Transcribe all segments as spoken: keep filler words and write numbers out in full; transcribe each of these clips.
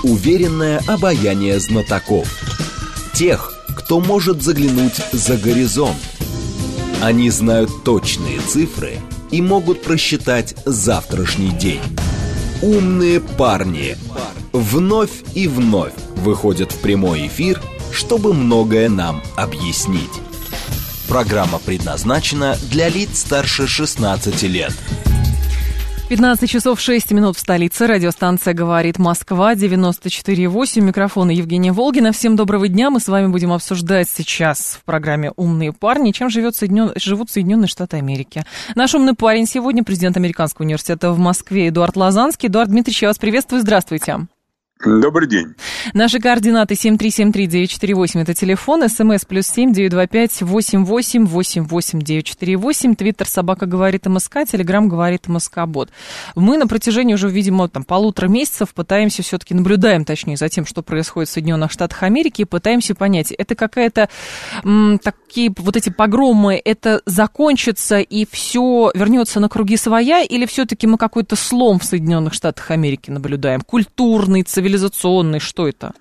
Уверенное обаяние знатоков. Тех, кто может заглянуть за горизонт. Они знают точные цифры и могут просчитать завтрашний день. Умные парни вновь и вновь выходят в прямой эфир, чтобы многое нам объяснить. Программа предназначена для лиц старше шестнадцати лет. пятнадцать часов шесть минут в столице. Радиостанция «Говорит Москва», девяносто четыре и восемь. Микрофон Евгения Волгина. Всем доброго дня. Мы с вами будем обсуждать сейчас в программе «Умные парни», чем живет Соединен... живут Соединенные Штаты Америки. Наш умный парень сегодня президент Американского университета в Москве Эдуард Лазанский. Эдуард Дмитриевич, я вас приветствую. Здравствуйте. Добрый день. Наши координаты семь три семь три девять четыре восемь, это телефон, смс плюс семь девять два пять восемь восемь восемь восемь девять четыре восемь, твиттер собака говорит МСК, телеграм говорит МСК-бот. Мы на протяжении уже, видимо, там, полутора месяцев пытаемся все-таки, наблюдаем, точнее, за тем, что происходит в Соединенных Штатах Америки, и пытаемся понять, это какая-то, м, такие вот эти погромы, это закончится и все вернется на круги своя, или все-таки мы какой-то слом в Соединенных Штатах Америки наблюдаем, культурный, цивилизационный, Цивилизационный, что это?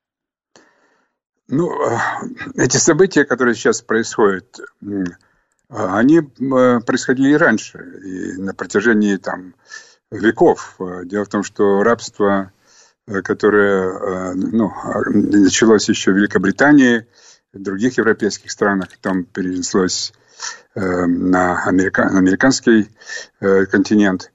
Ну, эти события, которые сейчас происходят, они происходили и раньше, и на протяжении там, веков. Дело в том, что рабство, которое ну, началось еще в Великобритании, в других европейских странах, потом перенеслось на, америка... на американский континент.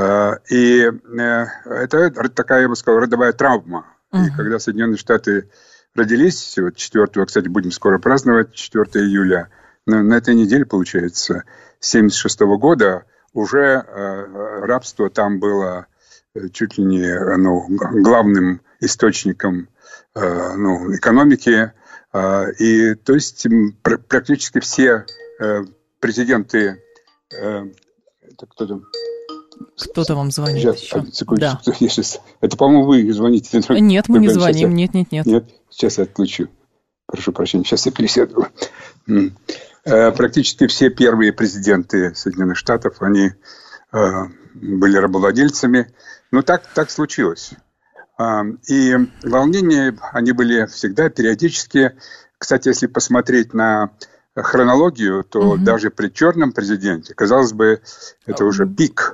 И это такая, я бы сказал, родовая травма. Uh-huh. И когда Соединенные Штаты родились, вот четвёртого, кстати, будем скоро праздновать, четвёртого июля, на, на этой неделе, получается, семьдесят шестого года, уже э, рабство там было чуть ли не ну, главным источником э, ну, экономики. Э, и, то есть, пр- практически все э, президенты... Э, это кто-то... Кто-то вам звонит сейчас, еще. Секундочку, Да. я сейчас... Это, по-моему, вы звоните. Нет, мы не звоним. Я... Нет, нет, нет. Нет, сейчас я отключу. Прошу прощения, сейчас я пересяду. Практически все первые президенты Соединенных Штатов, они были рабовладельцами. Но так, так случилось. И волнения, они были всегда периодически. Кстати, если посмотреть на хронологию, то угу. даже при черном президенте, казалось бы, это уже пик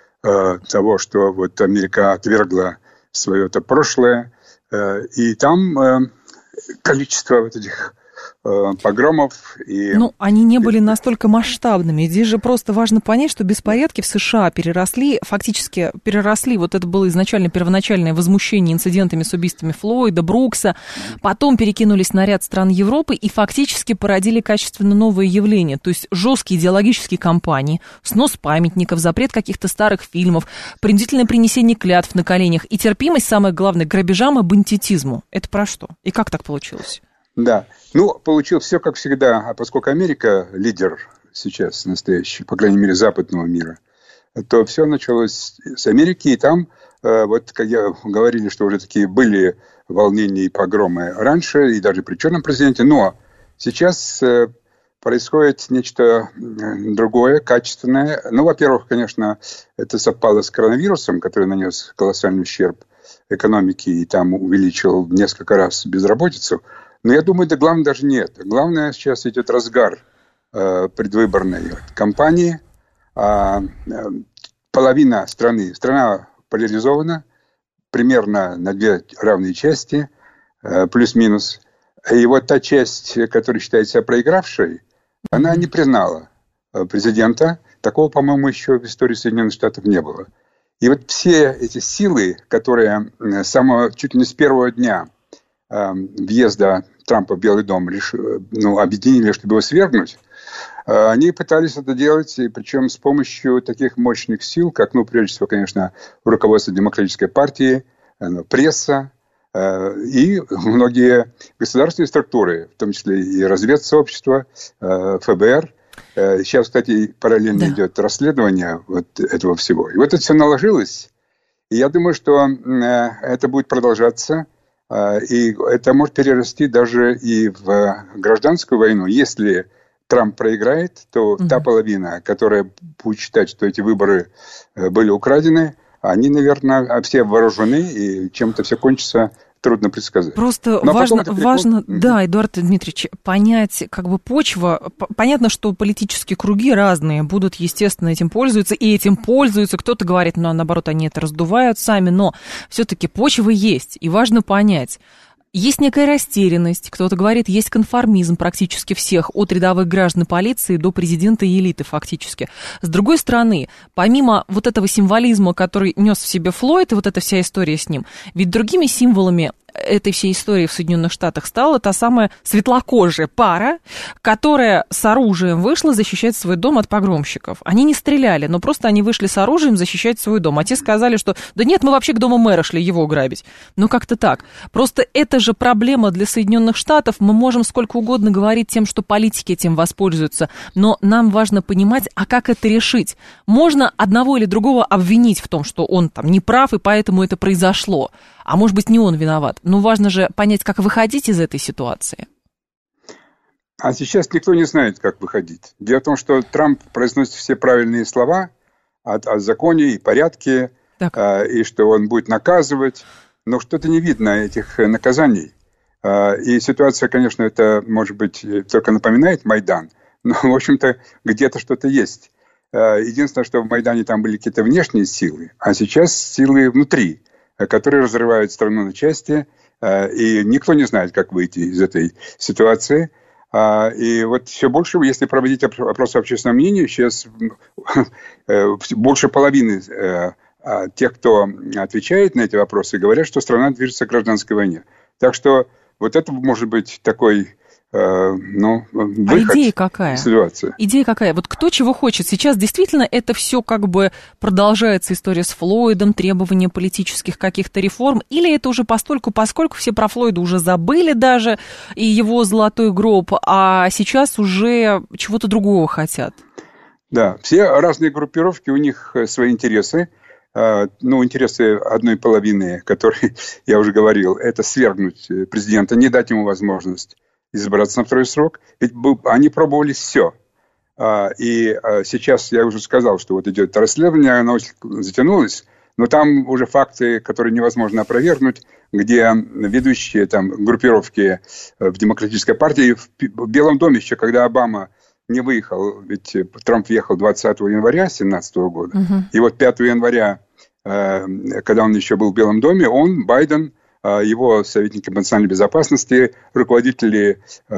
э, того, что вот Америка отвергла свое-то прошлое. Э, и там э, количество вот этих э, погромов. И... Ну, они не были настолько масштабными. Здесь же просто важно понять, что беспорядки в США переросли, фактически переросли, вот это было изначально первоначальное возмущение инцидентами с убийствами Флойда, Брукса, потом перекинулись на ряд стран Европы и фактически породили качественно новые явления, то есть жесткие идеологические кампании, снос памятников, запрет каких-то старых фильмов, принудительное принесение клятв на коленях и терпимость, самое главное, к грабежам и бандитизму. Это про что? И как так получилось? Да, ну, получилось все как всегда, а поскольку Америка лидер сейчас настоящий, по крайней мере, западного мира, то все началось с Америки, и там, вот, как я говорили, что уже такие были волнения и погромы раньше, и даже при черном президенте, но сейчас происходит нечто другое, качественное. Ну, во-первых, конечно, это совпало с коронавирусом, который нанес колоссальный ущерб экономике и там увеличил в несколько раз безработицу. Но я думаю, да главное даже не это. Главное, сейчас идет разгар э, предвыборной кампании. А, э, половина страны, страна поляризована, примерно на две равные части, э, плюс-минус. И вот та часть, которая считает себя проигравшей, она не признала президента. Такого, по-моему, еще в истории Соединенных Штатов не было. И вот все эти силы, которые с самого, чуть ли не с первого дня э, въезда Трампа в Белый дом лишь, ну, объединили, чтобы его свергнуть, э, они пытались это делать, и причем с помощью таких мощных сил, как, ну, прежде всего, конечно, руководство Демократической партии, э, пресса э, и многие государственные структуры, в том числе и разведсообщество, э, ФБР. Сейчас, кстати, параллельно да. идет расследование вот этого всего. И вот это все наложилось. И я думаю, что это будет продолжаться. И это может перерасти даже и в гражданскую войну. Если Трамп проиграет, то угу. та половина, которая будет считать, что эти выборы были украдены, они, наверное, все вооружены, и чем-то все кончится, трудно предсказать. Просто Но важно, важно mm-hmm. да, Эдуард Дмитриевич, понять, как бы почва, понятно, что политические круги разные, будут, естественно, этим пользоваться, и этим пользуются, кто-то говорит, ну, наоборот, они это раздувают сами, но все-таки почва есть, и важно понять. Есть некая растерянность, кто-то говорит, есть конформизм практически всех, от рядовых граждан полиции до президента и элиты фактически. С другой стороны, помимо вот этого символизма, который нес в себе Флойд, и вот эта вся история с ним, ведь другими символами этой всей истории в Соединенных Штатах стала та самая светлокожая пара, которая с оружием вышла защищать свой дом от погромщиков. Они не стреляли, но просто они вышли с оружием защищать свой дом. А те сказали, что да нет, мы вообще к дому мэра шли его грабить. Ну как-то так. Просто это же проблема для Соединенных Штатов. Мы можем сколько угодно говорить тем, что политики этим воспользуются, но нам важно понимать, а как это решить. Можно одного или другого обвинить в том, что он там не прав, и поэтому это произошло. А может быть, не он виноват. Но важно же понять, как выходить из этой ситуации. А сейчас никто не знает, как выходить. Дело в том, что Трамп произносит все правильные слова о, о законе и порядке, э, и что он будет наказывать. Но что-то не видно этих наказаний. Э, и ситуация, конечно, это, может быть, только напоминает Майдан. Но, в общем-то, где-то что-то есть. Э, единственное, что в Майдане там были какие-то внешние силы, а сейчас силы внутри, которые разрывают страну на части, и никто не знает, как выйти из этой ситуации. И вот все больше, если проводить опросы общественного мнения, сейчас больше половины тех, кто отвечает на эти вопросы, говорят, что страна движется к гражданской войне. Так что вот это может быть такой... Ну, а идея какая? Ситуация. Идея какая? Вот кто чего хочет? Сейчас действительно это все как бы продолжается история с Флойдом, требования политических каких-то реформ, или это уже постольку, поскольку все про Флойда уже забыли даже, и его золотой гроб, а сейчас уже чего-то другого хотят? Да, все разные группировки, у них свои интересы. Ну, интересы одной половины, которые, я уже говорил, это свергнуть президента, не дать ему возможность избраться на второй срок. Ведь они пробовали все. И сейчас я уже сказал, что вот идет расследование, оно затянулось, но там уже факты, которые невозможно опровергнуть, где ведущие там группировки в Демократической партии, в Белом доме еще, когда Обама не выехал, ведь Трамп въехал двадцатого января две тысячи семнадцатого года, угу. И вот пятого января, когда он еще был в Белом доме, он, Байден, его советники по национальной безопасности, руководители э,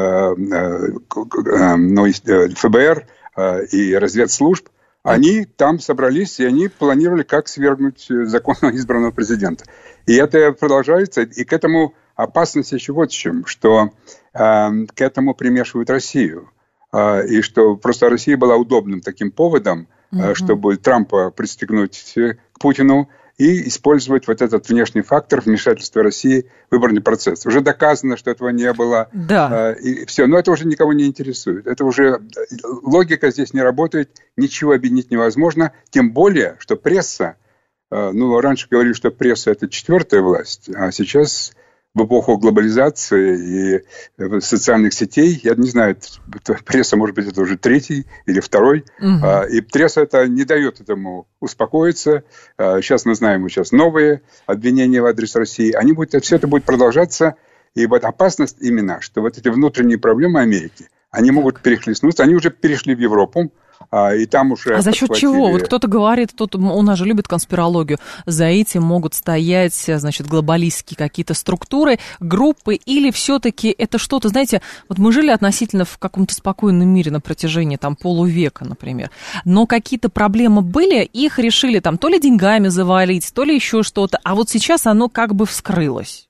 э, ну, эф бэ эр э, и разведслужб, они там собрались, и они планировали, как свергнуть законно избранного президента. И это продолжается, и к этому опасность еще вот в чем, что э, к этому примешивают Россию. Э, и что просто Россия была удобным таким поводом, э, чтобы Трампа пристегнуть к Путину, и использовать вот этот внешний фактор вмешательства России в выборный процесс. Уже доказано, что этого не было. Да. И все. Но это уже никого не интересует. Это уже логика здесь не работает, ничего объединить невозможно. Тем более, что пресса, ну, раньше говорили, что пресса – это четвертая власть, а сейчас в эпоху глобализации и социальных сетей, я не знаю, пресса, может быть, это уже третий или второй, угу. И пресса это не дает этому успокоиться. Сейчас мы знаем, сейчас новые обвинения в адрес России, они будут, все это будет продолжаться, и вот опасность именно, что вот эти внутренние проблемы Америки, они могут перехлестнуться, они уже перешли в Европу, и там уже а за счет подхватили... чего? Вот кто-то говорит, кто у нас же любит конспирологию, за этим могут стоять, значит, глобалистские какие-то структуры, группы, или все-таки это что-то, знаете, вот мы жили относительно в каком-то спокойном мире на протяжении там полувека, например, но какие-то проблемы были, их решили там то ли деньгами завалить, то ли еще что-то, а вот сейчас оно как бы вскрылось.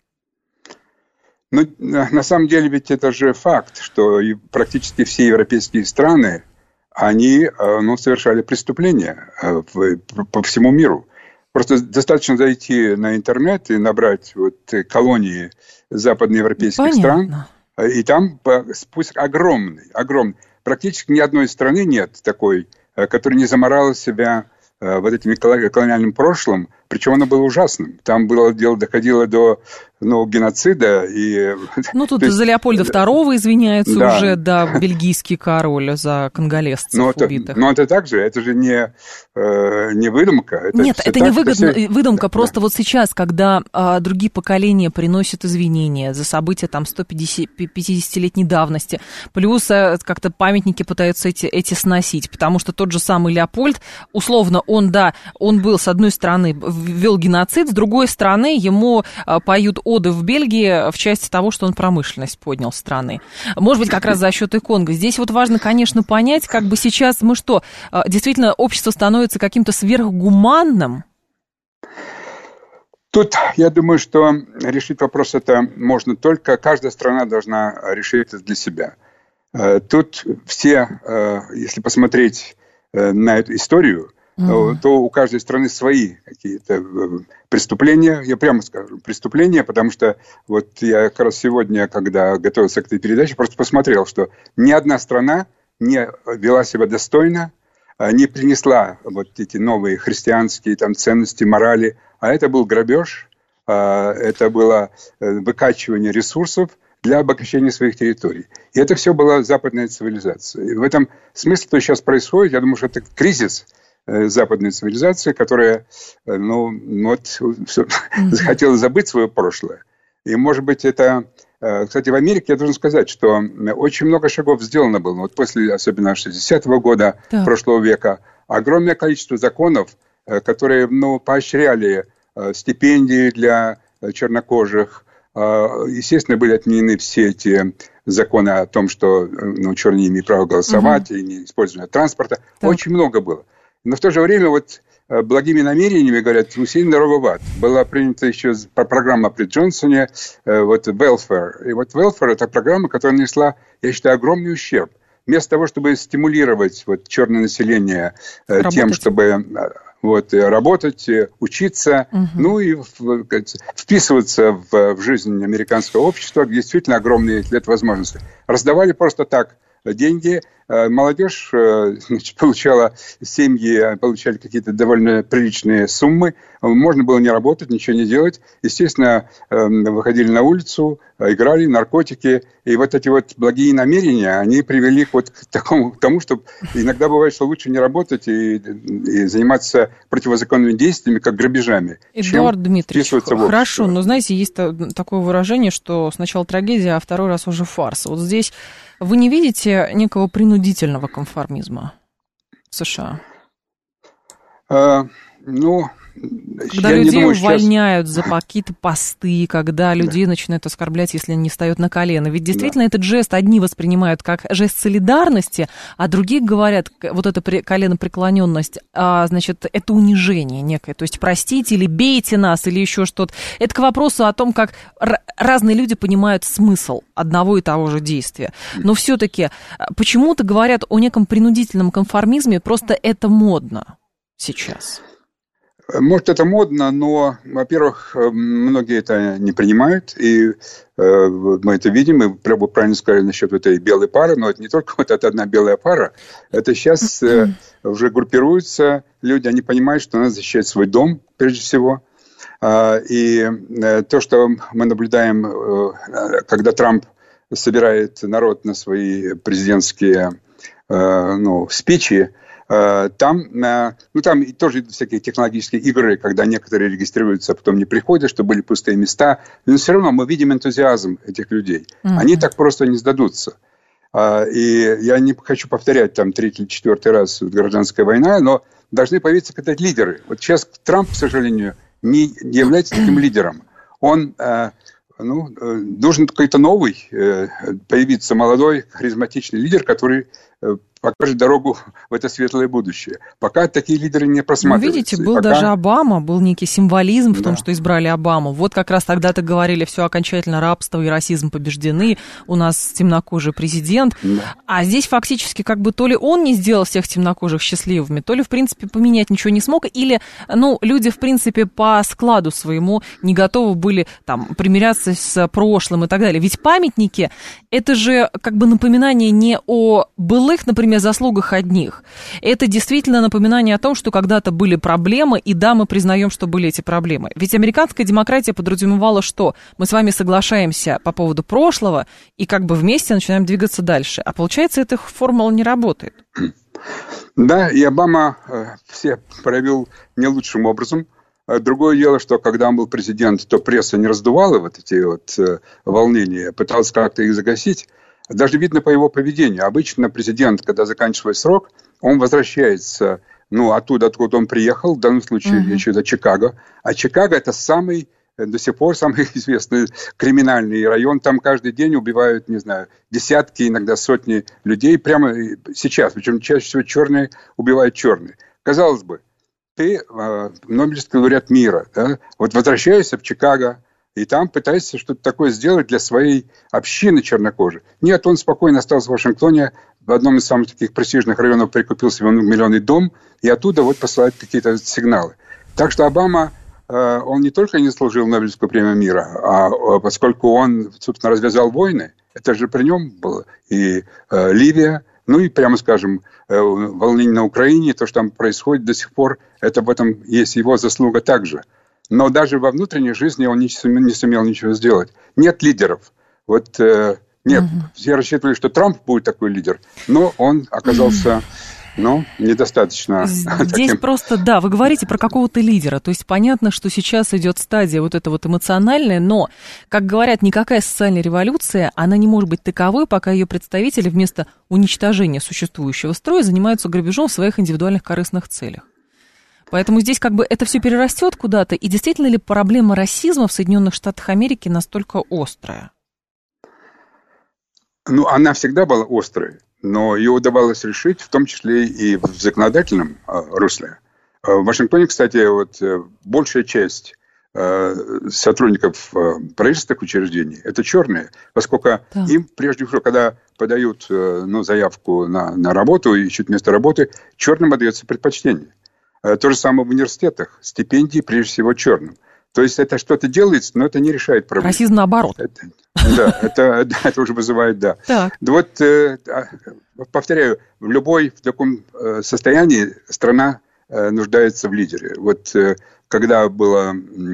Ну, на самом деле ведь это же факт, что практически все европейские страны, они, ну, совершали преступления по всему миру. Просто достаточно зайти на интернет и набрать вот колонии западноевропейских Понятно. стран, и там список огромный, огромный. Практически ни одной страны нет такой, которая не заморала себя вот этим колониальным прошлым Причем оно было ужасным. Там было дело доходило до ну, геноцида. И... Ну, тут за Леопольда второго извиняются да. уже, да, бельгийский король за конголезцев но убитых. Это, но это так же, это же не, э, не выдумка. Это Нет, это не выгодно, это все... выдумка. Да. Просто вот сейчас, когда а, другие поколения приносят извинения за события там сто пятидесятилетней давности, плюс а, как-то памятники пытаются эти, эти сносить, потому что тот же самый Леопольд, условно, он, да, он был, с одной стороны, ввел геноцид, с другой стороны, ему а, поют оды в Бельгии в части того, что он промышленность поднял страны. Может быть, как раз за счет иконга. Здесь вот важно, конечно, понять, как бы сейчас мы что, действительно, общество становится каким-то сверхгуманным? Тут, я думаю, что решить вопрос это можно только, каждая страна должна решить это для себя. Тут все, если посмотреть на эту историю, Mm-hmm. то у каждой страны свои какие-то преступления, я прямо скажу, преступления, потому что вот я как раз сегодня, когда готовился к этой передаче, просто посмотрел, что ни одна страна не вела себя достойно, не принесла вот эти новые христианские там ценности, морали, а это был грабеж, это было выкачивание ресурсов для обогащения своих территорий. И это все была западная цивилизация. И в этом смысле, что сейчас происходит, я думаю, что это кризис западной цивилизации, которая, ну, вот, mm-hmm. захотела забыть свое прошлое. И, может быть, это... Кстати, в Америке я должен сказать, что очень много шагов сделано было. Вот после, особенно шестидесятого года да. прошлого века, огромное количество законов, которые, ну, поощряли стипендии для чернокожих. Естественно, были отменены все эти законы о том, что ну, черные не имеют права голосовать mm-hmm. и не использование транспорта. Да. Очень много было. Но в то же время вот благими намерениями, говорят, усилена дорога в ад. Была принята еще программа при Джонсоне, вот welfare. И вот welfare – это программа, которая нанесла, я считаю, огромный ущерб. Вместо того, чтобы стимулировать вот, черное население работать. Тем, чтобы вот, работать, учиться, угу. ну и вписываться в, в жизнь американского общества, где действительно огромные для этого возможности. Раздавали просто так деньги. Молодежь, значит, получала, семьи получали какие-то довольно приличные суммы. Можно было не работать, ничего не делать. Естественно, выходили на улицу, играли, наркотики. И вот эти вот благие намерения, они привели к, вот к, такому, к тому, что иногда бывает, что лучше не работать и, и заниматься противозаконными действиями, как грабежами. Эдуард Дмитриевич, хорошо, но, знаете, есть такое выражение, что сначала трагедия, а второй раз уже фарс. Вот здесь вы не видите некого принудительного конформизма в США? А, ну, когда я людей не думаю, увольняют сейчас... за какие-то посты, когда людей да. начинают оскорблять, если они не встают на колено. Ведь действительно да. этот жест одни воспринимают как жест солидарности, а другие говорят, вот эта коленопреклоненность, а, значит, это унижение некое. То есть простите или бейте нас, или еще что-то. Это к вопросу о том, как р- разные люди понимают смысл одного и того же действия. Но все-таки почему-то говорят о неком принудительном конформизме, просто это модно сейчас. Может, это модно, но, во-первых, многие это не принимают, и э, мы это видим, и вы правильно сказали насчет этой белой пары, но это не только вот эта одна белая пара, это сейчас э, уже группируются люди, они понимают, что надо защищать свой дом, прежде всего, э, и э, то, что мы наблюдаем, э, когда Трамп собирает народ на свои президентские э, ну, спичи, Там, ну, там тоже всякие технологические игры, когда некоторые регистрируются, а потом не приходят, что были пустые места. Но все равно мы видим энтузиазм этих людей. Mm-hmm. Они так просто не сдадутся. И я не хочу повторять там третий или четвертый раз гражданская война, но должны появиться какие-то лидеры. Вот сейчас Трамп, к сожалению, не является таким лидером. Он... Ну, должен какой-то новый появиться, молодой, харизматичный лидер, который покажет дорогу в это светлое будущее. Пока такие лидеры не просматриваются. Ну, видите, был пока... даже Обама, был некий символизм в да. том, что избрали Обаму. Вот как раз тогда-то говорили, все, окончательно рабство и расизм побеждены, у нас темнокожий президент. Да. А здесь фактически как бы то ли он не сделал всех темнокожих счастливыми, то ли, в принципе, поменять ничего не смог, или, ну, люди, в принципе, по складу своему не готовы были там примиряться с прошлым и так далее. Ведь памятники, это же как бы напоминание не о былых, например, говорим о заслугах одних. Это действительно напоминание о том, что когда-то были проблемы, и да, мы признаем, что были эти проблемы. Ведь американская демократия подразумевала, что мы с вами соглашаемся по поводу прошлого и как бы вместе начинаем двигаться дальше. А получается, эта формула не работает. Да, и Обама э, все проявил не лучшим образом. Другое дело, что когда он был президент, то пресса не раздувала вот эти вот э, волнения, пыталась как-то их загасить. Даже видно по его поведению. Обычно президент, когда заканчивает срок, он возвращается, ну, оттуда, откуда он приехал, в данном случае uh-huh. еще до Чикаго. А Чикаго – это самый, до сих пор, самый известный криминальный район. Там каждый день убивают, не знаю, десятки, иногда сотни людей. Прямо сейчас, причем чаще всего черные убивают черные. Казалось бы, ты э, Нобелевский лауреат мира, да? Вот возвращаешься в Чикаго, и там пытаешься что-то такое сделать для своей общины чернокожих. Нет, он спокойно остался в Вашингтоне, в одном из самых таких престижных районов прикупил себе миллионный дом, и оттуда вот посылает какие-то сигналы. Так что Обама, э, он не только не заслужил Нобелевскую премию мира, а, а поскольку он, собственно, развязал войны, это же при нем было, и э, Ливия, ну и, прямо скажем, э, волнение на Украине, то, что там происходит до сих пор, это в этом есть его заслуга также. Но даже во внутренней жизни он не сумел, не сумел ничего сделать. Нет лидеров. Вот э, нет. Угу. Все рассчитывали, что Трамп будет такой лидер, но он оказался, ну, недостаточно. Здесь таким. Просто, да, вы говорите про какого-то лидера. То есть понятно, что сейчас идет стадия вот эта вот эмоциональная, но, как говорят, никакая социальная революция, она не может быть таковой, пока ее представители вместо уничтожения существующего строя занимаются грабежом в своих индивидуальных корыстных целях. Поэтому здесь как бы это все перерастет куда-то. И действительно ли проблема расизма в Соединенных Штатах Америки настолько острая? Ну, она всегда была острой, но ее удавалось решить, в том числе и в законодательном э, русле. В Вашингтоне, кстати, вот э, большая часть э, сотрудников э, правительственных учреждений – это черные, поскольку да. им, прежде всего, когда подают э, ну, заявку на, на работу, ищут место работы, черным отдается предпочтение. То же самое в университетах. Стипендии, прежде всего, черным. То есть это что-то делается, но это не решает проблему. Расизм наоборот. Это, да, это, да, это уже вызывает, да. Так. Вот, э, повторяю, в любой в таком состоянии страна э, нуждается в лидере. Вот э, когда была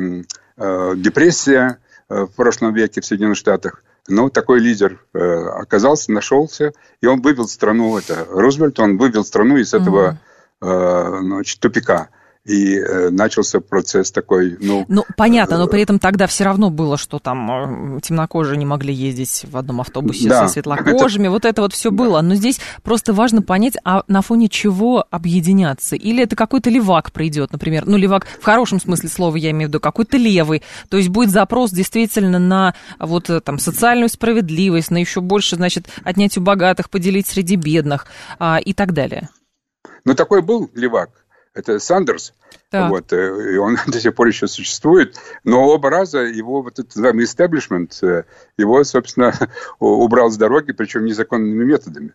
э, депрессия э, в прошлом веке в Соединенных Штатах, ну, такой лидер э, оказался, нашелся, и он вывел страну, это Рузвельт, он вывел страну из этого... Mm-hmm. Значит, тупика. И э, начался процесс такой, ну... Ну, понятно, но при этом тогда все равно было, что там темнокожие не могли ездить в одном автобусе да, со светлокожими, это... вот это вот все да. было. Но здесь просто важно понять, а на фоне чего объединяться? Или это какой-то левак придет, например, ну, левак в хорошем смысле слова, я имею в виду, какой-то левый, то есть будет запрос действительно на вот там социальную справедливость, на еще больше, значит, отнять у богатых, поделить среди бедных а, и так далее. Ну, такой был левак. Это Сандерс. Вот, и он до сих пор еще существует. Но оба раза его вот этот называемый истеблишмент, его, собственно, убрал с дороги, причем незаконными методами.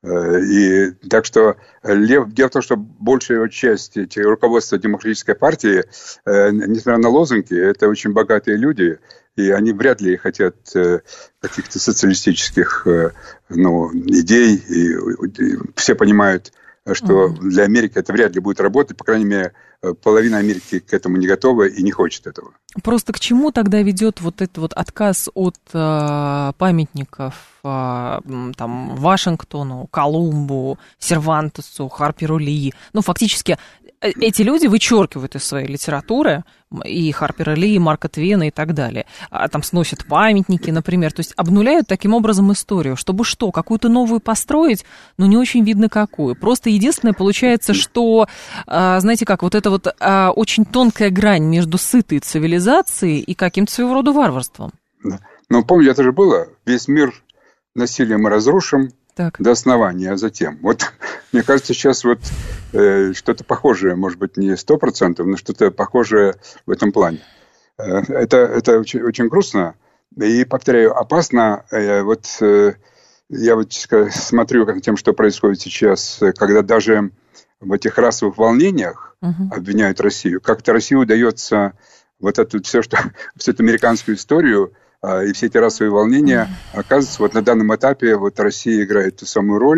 И так что дело в том, что большая часть руководства Демократической партии, несмотря на лозунги, это очень богатые люди, и они вряд ли хотят каких-то социалистических ну, идей. И все понимают, что mm-hmm. для Америки это вряд ли будет работать, по крайней мере, половина Америки к этому не готова и не хочет этого. Просто к чему тогда ведет вот этот вот отказ от э, памятников э, там, Вашингтону, Колумбу, Сервантесу, Харперу Ли? Ну, фактически эти люди вычеркивают из своей литературы и Харпера Ли, и Марка Твена и так далее. А там сносят памятники, например. То есть обнуляют таким образом историю. Чтобы что, какую-то новую построить, но не очень видно какую. Просто единственное получается, что, знаете как, вот эта вот очень тонкая грань между сытой цивилизацией и каким-то своего рода варварством. Ну, помните, это же было. Весь мир насилием мы разрушим так. до основания, а затем. Вот, мне кажется, сейчас вот э, что-то похожее, может быть, не сто процентов, но что-то похожее в этом плане. Э, это это очень, очень грустно. И, повторяю, опасно. Э, вот э, я вот смотрю тем, что происходит сейчас, когда даже в этих расовых волнениях uh-huh. обвиняют Россию. Как-то России удается вот это все, что всю эту американскую историю и все эти расовые волнения, оказывается, вот на данном этапе вот Россия играет ту самую роль,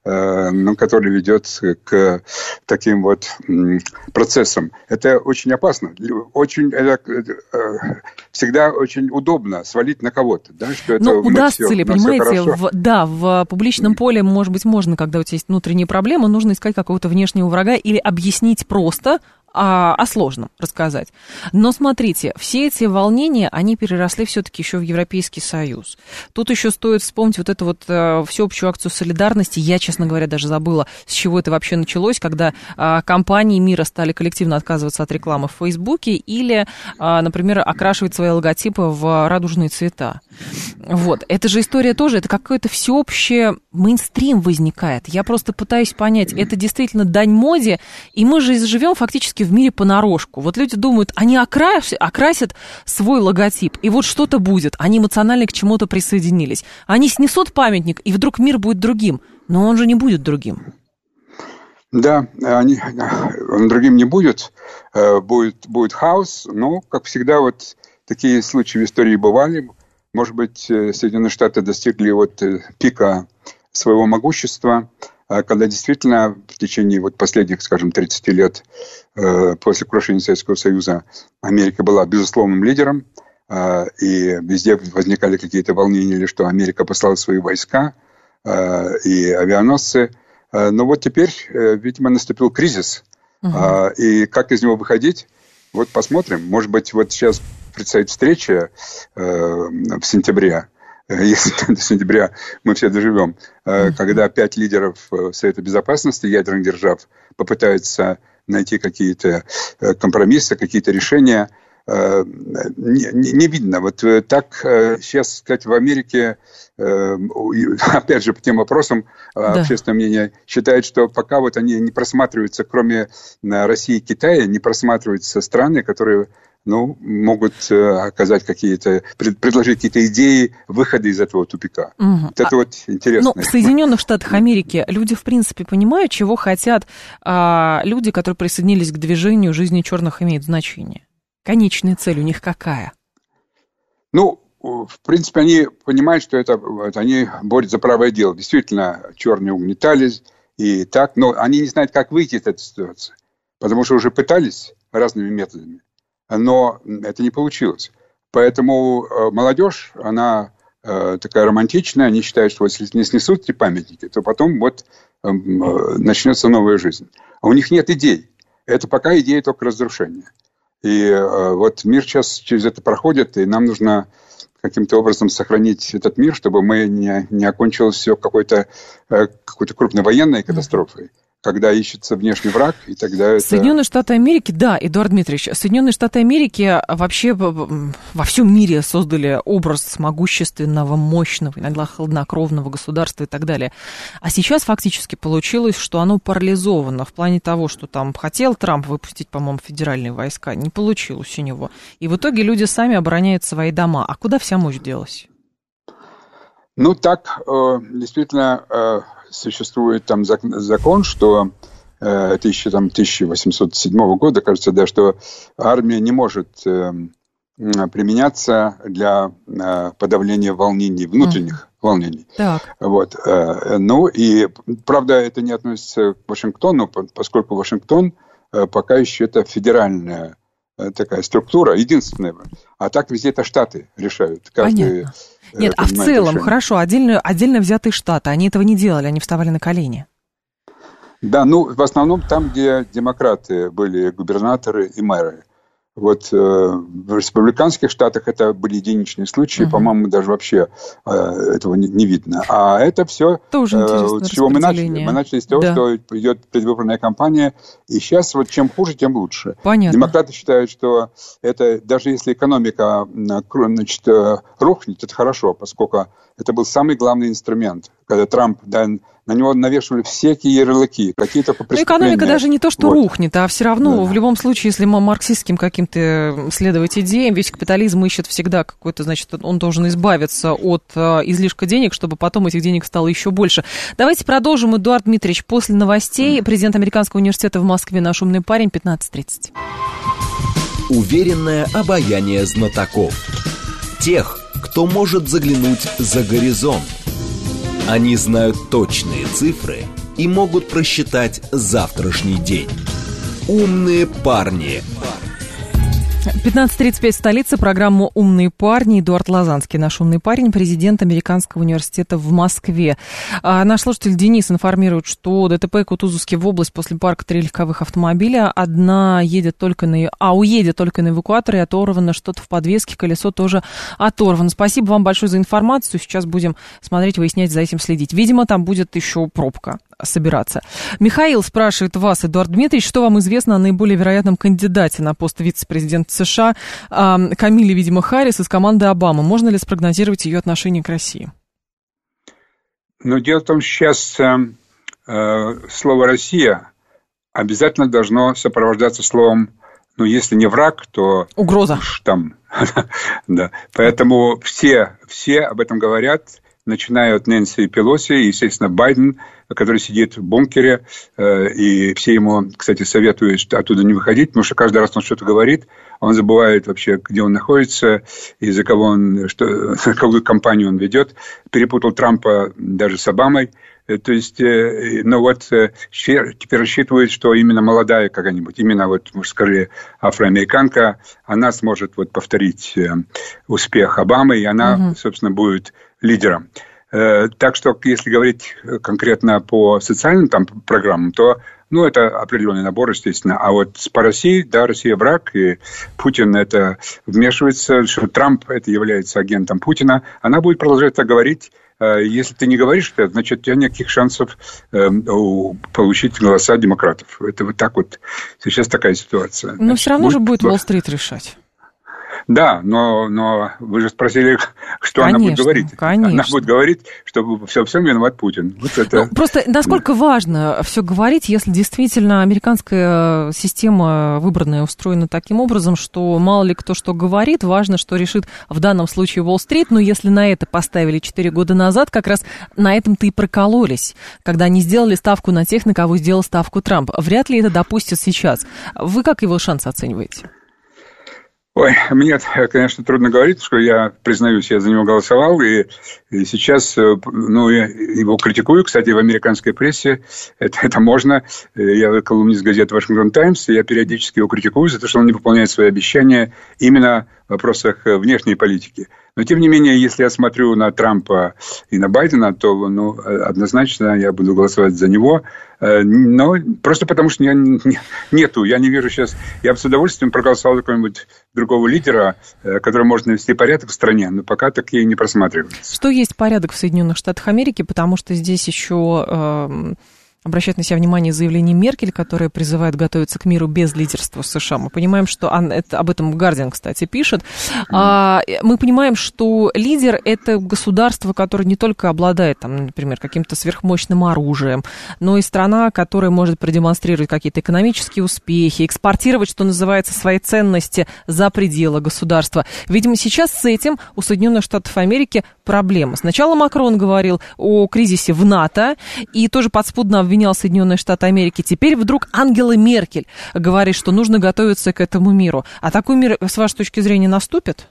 ну, который ведет к таким вот процессам. Это очень опасно. Очень, это, всегда очень удобно свалить на кого-то. Да, что это ну, удастся все, ли, понимаете, в, да, в публичном поле, может быть, можно, когда у тебя есть внутренние проблемы, нужно искать какого-то внешнего врага или объяснить просто, А, о сложном рассказать. Но смотрите, все эти волнения, они переросли все-таки еще в Европейский Союз. Тут еще стоит вспомнить вот эту вот э, всеобщую акцию солидарности. Я, честно говоря, даже забыла, с чего это вообще началось, когда э, компании мира стали коллективно отказываться от рекламы в Фейсбуке или, э, например, окрашивать свои логотипы в радужные цвета. Вот. Это же история тоже, это какой-то всеобщий мейнстрим возникает. Я просто пытаюсь понять, это действительно дань моде, и мы же живем фактически в мире понарошку. Вот люди думают, они окрасят, окрасят свой логотип, и вот что-то будет. Они эмоционально к чему-то присоединились. Они снесут памятник, и вдруг мир будет другим. Но он же не будет другим. Да, они, он другим не будет. Будет, будет хаос. Но, как всегда, вот такие случаи в истории бывали. Может быть, Соединенные Штаты достигли вот пика своего могущества, когда действительно в течение вот последних, скажем, тридцати лет э, после крушения Советского Союза Америка была безусловным лидером, э, и везде возникали какие-то волнения, или что Америка послала свои войска э, и авианосцы. Э, но вот теперь, э, видимо, наступил кризис. Угу. Э, и как из него выходить, вот посмотрим. Может быть, вот сейчас предстоит встреча э, в сентябре, если до сентября мы все доживем, mm-hmm. когда пять лидеров Совета Безопасности ядерных держав попытаются найти какие-то компромиссы, какие-то решения, не, не, не видно. Вот так сейчас, кстати, в Америке, опять же, по тем вопросам да. общественное мнение считает, что пока вот они не просматриваются, кроме России и Китая, не просматриваются страны, которые... ну, могут оказать какие-то, предложить какие-то идеи выхода из этого тупика. Угу. Вот это а, вот интересно. Ну, в Соединенных Штатах Америки люди, в принципе, понимают, чего хотят а, люди, которые присоединились к движению «Жизни черных» имеет значение. Конечная цель у них какая? Ну, в принципе, они понимают, что это, это они борются за правое дело. Действительно, черные угнетались и так, но они не знают, как выйти из этой ситуации, потому что уже пытались разными методами. Но это не получилось. Поэтому э, молодежь, она э, такая романтичная, они считают, что если не снесут эти памятники, то потом вот э, э, начнется новая жизнь. А у них нет идей. Это пока идея только разрушения. И э, вот мир сейчас через это проходит, и нам нужно каким-то образом сохранить этот мир, чтобы мы не, не окончилось все какой-то, э, какой-то крупной военной катастрофой. Когда ищется внешний враг, и тогда это... Соединенные Штаты Америки, да, Эдуард Дмитриевич, Соединенные Штаты Америки вообще во всем мире создали образ могущественного, мощного, иногда хладнокровного государства и так далее. А сейчас фактически получилось, что оно парализовано в плане того, что там хотел Трамп выпустить, по-моему, федеральные войска, не получилось у него. И в итоге люди сами обороняют свои дома. А куда вся мощь делась? Ну, так, действительно... Существует там закон, что э, это еще там тысяча восемьсот седьмого года, кажется, да, что армия не может э, применяться для э, подавления волнений, внутренних mm. волнений. Так. Вот. Э, ну и, правда, это не относится к Вашингтону, поскольку Вашингтон э, пока еще это федеральная э, такая структура, единственная. А так везде это штаты решают. Каждый, Понятно. Нет, а в целом, решение. Хорошо, отдельно, отдельно взятые штаты, они этого не делали, они вставали на колени. Да, ну, в основном там, где демократы были губернаторы и мэры. Вот э, в республиканских штатах это были единичные случаи, угу. по-моему, даже вообще э, этого не, не видно. А это все, тоже э, с чего мы начали. Мы начали с того, да. что идет предвыборная кампания, и сейчас вот чем хуже, тем лучше. Понятно. Демократы считают, что это, даже если экономика значит, рухнет, это хорошо, поскольку это был самый главный инструмент, когда Трамп... Да, на него навешивали всякие ярлыки, какие-то преступления. Но экономика даже не то, что вот. рухнет, а все равно, да. в любом случае, если мы марксистским каким-то следовать идеям, весь капитализм ищет всегда какой-то, значит, он должен избавиться от э, излишка денег, чтобы потом этих денег стало еще больше. Давайте продолжим, Эдуард Дмитриевич, после новостей. Президент Американского университета в Москве, наш умный парень, пятнадцать тридцать. Уверенное обаяние знатоков. Тех, кто может заглянуть за горизонт. Они знают точные цифры и могут просчитать завтрашний день. Умные парни. пятнадцать тридцать пять, столица, программа «Умные парни». Эдуард Лазанский, наш умный парень, президент Американского университета в Москве. А наш слушатель Денис информирует, что ДТП Кутузовский в область после парка три легковых автомобиля. Одна едет только на... А уедет только на эвакуаторе, оторвано что-то в подвеске, колесо тоже оторвано. Спасибо вам большое за информацию. Сейчас будем смотреть, выяснять, за этим следить. Видимо, там будет еще пробка собираться. Михаил спрашивает вас, Эдуард Дмитриевич, что вам известно о наиболее вероятном кандидате на пост вице-президента США Камиле, видимо, Харрис из команды Обамы? Можно ли спрогнозировать ее отношение к России? Ну, дело в том, что сейчас э, слово «Россия» обязательно должно сопровождаться словом, ну, если не враг, то... Угроза. Там, да. Поэтому все, все об этом говорят, начиная от Нэнси Пелоси, естественно, Байден, который сидит в бункере, э, и все ему, кстати, советуют оттуда не выходить, потому что каждый раз он что-то говорит, он забывает вообще, где он находится, и за кого он, что, какую кампанию он ведет. Перепутал Трампа даже с Обамой. То есть, э, ну вот, э, теперь рассчитывают, что именно молодая какая-нибудь, именно вот, может, скорее, афроамериканка, она сможет вот повторить э, успех Обамы, и она, угу. собственно, будет лидером. Так что, если говорить конкретно по социальным там программам, то, ну, это определенный набор, естественно. А вот по России, да, Россия враг, и Путин это вмешивается, что Трамп это является агентом Путина, она будет продолжать так говорить. Если ты не говоришь это, значит, у тебя никаких шансов получить голоса демократов. Это вот так вот. Сейчас такая ситуация. Но значит, все равно будет... же будет Уолл-стрит решать. Да, но, но вы же спросили, что конечно, она будет говорить. Конечно. Она будет говорить, что во всем виноват Путин. Вот это... ну, просто насколько важно все говорить, если действительно американская система выбранная устроена таким образом, что мало ли кто что говорит, важно, что решит в данном случае Уолл-стрит, но если на это поставили четыре года назад, как раз на этом-то и прокололись, когда они сделали ставку на тех, на кого сделал ставку Трамп. Вряд ли это допустят сейчас. Вы как его шансы оцениваете? Ой, мне, конечно, трудно говорить, что я, признаюсь, я за него голосовал, и, и сейчас, ну, я его критикую, кстати, в американской прессе, это, это можно, я колумнист газеты «Вашингтон Таймс», я периодически его критикую за то, что он не выполняет свои обещания именно в вопросах внешней политики. Но, тем не менее, если я смотрю на Трампа и на Байдена, то, ну, однозначно я буду голосовать за него. Но просто потому, что я не, нету, я не вижу сейчас... Я бы с удовольствием проголосовал за какого-нибудь другого лидера, который может навести порядок в стране, но пока такие не просматриваются. Что есть порядок в Соединенных Штатах Америки? Потому что здесь еще... Э... обращает на себя внимание заявление Меркель, которая призывает готовиться к миру без лидерства США. Мы понимаем, что... Это, об этом Гардиан, кстати, пишет. А, мы понимаем, что лидер – это государство, которое не только обладает, там, например, каким-то сверхмощным оружием, но и страна, которая может продемонстрировать какие-то экономические успехи, экспортировать, что называется, свои ценности за пределы государства. Видимо, сейчас с этим у Соединенных Штатов Америки проблема. Сначала Макрон говорил о кризисе в НАТО и тоже подспудно обвинял Соединенные Штаты Америки. Теперь вдруг Ангела Меркель говорит, что нужно готовиться к этому миру. А такой мир, с вашей точки зрения, наступит?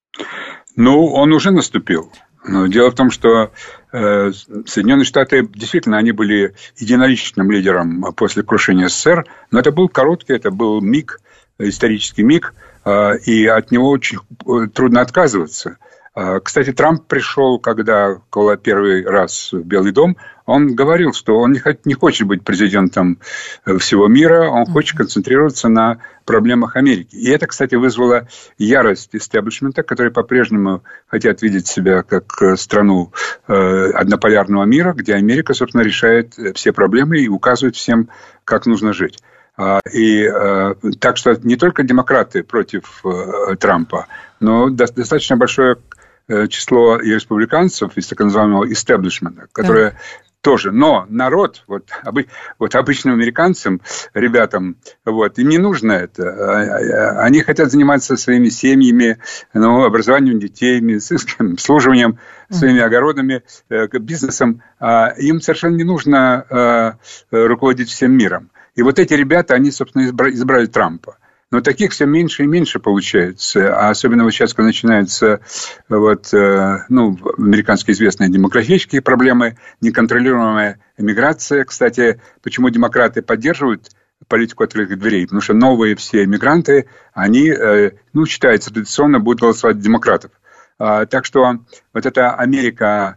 Ну, он уже наступил. Но дело в том, что э, Соединенные Штаты, действительно, они были единоличным лидером после крушения СССР, но это был короткий, это был миг, исторический миг, э, и от него очень трудно отказываться. Кстати, Трамп пришел, когда первый раз в Белый дом, он говорил, что он не хочет быть президентом всего мира, он хочет концентрироваться на проблемах Америки. И это, кстати, вызвало ярость истеблишмента, которые по-прежнему хотят видеть себя как страну однополярного мира, где Америка, собственно, решает все проблемы и указывает всем, как нужно жить. И так что не только демократы против Трампа, но достаточно большое число и республиканцев из так называемого истеблишмента, которые да. тоже. Но народ, вот, обы, вот обычным американцам, ребятам, вот, им не нужно это. Они хотят заниматься своими семьями, ну, образованием детей, медицинским обслуживанием, своими огородами, бизнесом. Им совершенно не нужно руководить всем миром. И вот эти ребята, они, собственно, избрали Трампа. Но таких все меньше и меньше получается. А особенно вот сейчас, когда начинаются вот, ну, американские известные демографические проблемы, неконтролируемая эмиграция. Кстати, почему демократы поддерживают политику открытых дверей? Потому что новые все эмигранты, они, ну, считается, традиционно будут голосовать за демократов. Так что вот эта Америка,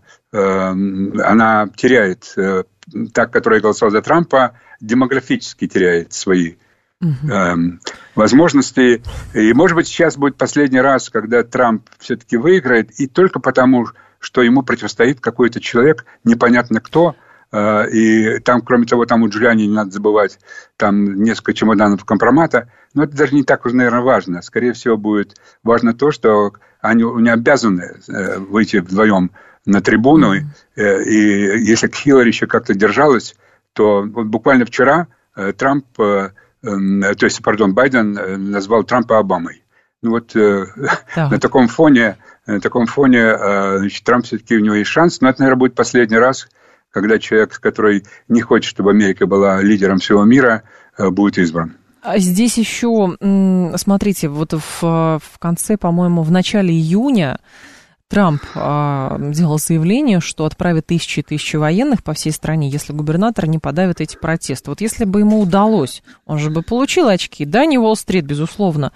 она теряет, та, которая голосовала за Трампа, демографически теряет свои Uh-huh. возможности. И, может быть, сейчас будет последний раз, когда Трамп все-таки выиграет, и только потому, что ему противостоит какой-то человек, непонятно кто. И там, кроме того, там у Джулиани, не надо забывать, там несколько чемоданов компромата. Но это даже не так уж, наверное, важно. Скорее всего, будет важно то, что они не обязаны выйти вдвоем на трибуну. Uh-huh. И если Хиллари еще как-то держалась, то вот буквально вчера Трамп... То есть, пардон, Байден назвал Трампа Обамой. Ну вот да. на таком фоне, на таком фоне значит, Трамп все-таки у него есть шанс. Но это, наверное, будет последний раз, когда человек, который не хочет, чтобы Америка была лидером всего мира, будет избран. А здесь еще, смотрите, вот в, в конце, по-моему, в начале июня Трамп а, делал заявление, что отправит тысячи и тысячи военных по всей стране, если губернатор не подавит эти протесты. Вот если бы ему удалось, он же бы получил очки, да, не Уолл-стрит, безусловно,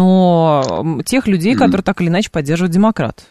но тех людей, которые так или иначе поддерживают демократов.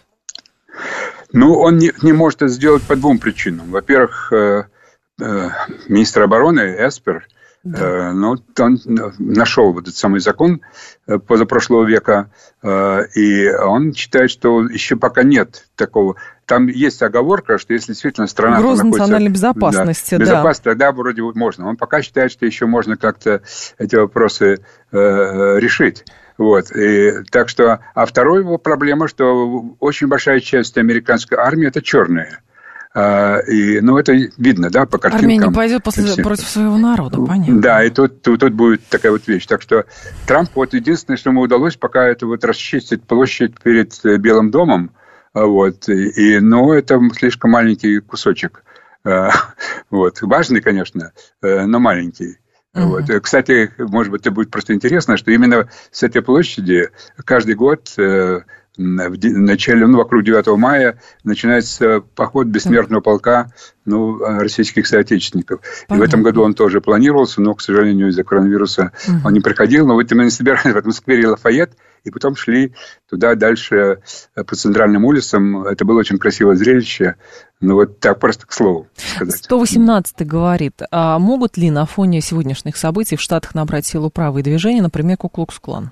Ну, он не, не может это сделать по двум причинам. Во-первых, э, э, министр обороны Эспер, да. э, ну, он нашел вот этот самый закон позапрошлого века, э, и он считает, что еще пока нет такого. Там есть оговорка, что если действительно страна угроза национальной безопасности, да, безопасность, да. тогда вроде можно. Он пока считает, что еще можно как-то эти вопросы э, решить. Вот. И, так что, а вторая его проблема, что очень большая часть американской армии – это черные. А, и, ну, это видно, да, по картинкам. Армия не пойдет после, против своего народа, понятно. Да, и тут, тут, тут будет такая вот вещь. Так что Трамп, вот единственное, что ему удалось, пока это вот расчистить площадь перед Белым домом, вот, и, и, ну, это слишком маленький кусочек. Вот. Важный, конечно, но маленький. Uh-huh. Вот. Кстати, может быть, это будет просто интересно, что именно с этой площади каждый год э, в начале, ну, вокруг девятого мая начинается поход бессмертного полка, ну, российских соотечественников. Понятно. И в этом году он тоже планировался, но, к сожалению, из-за коронавируса uh-huh. он не приходил. Но вот именно собирались в этом сквере Лафайет, и потом шли туда дальше по центральным улицам. Это было очень красивое зрелище. Ну, вот так просто к слову сказать. сто восемнадцатый говорит, а могут ли на фоне сегодняшних событий в Штатах набрать силу правые движения, например, Ку-клукс-клан?